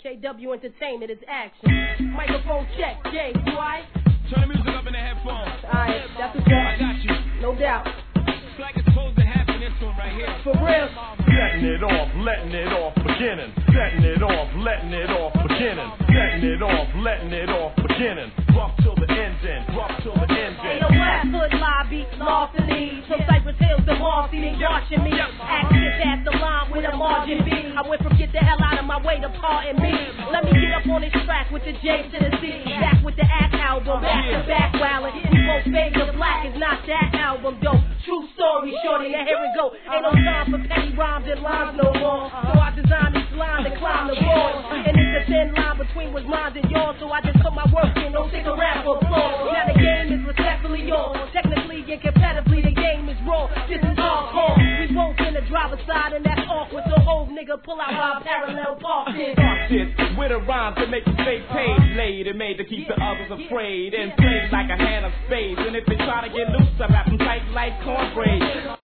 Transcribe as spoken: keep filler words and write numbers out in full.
K W Entertainment is action. Microphone check, Jay, you alright? Turn the music up in the headphones. Alright, that's what's up. I got you. No doubt. It's like it's supposed to happen, this one right here. For real. Setting it off, letting it off, beginning. Setting it off, letting it off, beginning. Setting it off, letting it off, beginning. Rough till the ending, rough till the ending. Ain't no last foot lobby, lost in these. From Cypress Hills to Marcy, they watching me. Action past the line with a margin B. I went from get the hell out of my way to pardon me. Let me get up on this track with the J to the C. Back with the act album, back to back wildin'. We both fade to black, it's not that album though. True story, shorty, now here we go. Ain't no time for petty rhymes and lines no more. So I designed this line to climb the wall. And it's a thin line between what's mine and yours. So I just put my work in, don't stick around for applause. Now the game is respectfully yours. Technically and competitively, the game is raw. This is hardcore. We both in the driver's side and that's awkward. So old nigga pull out our parallel parking. Fuck this, with a rhyme to make the state paid. Laid and made to keep the others afraid. And played like a hand of spades. And if they try to get loose, I wrap them tight like cornbread.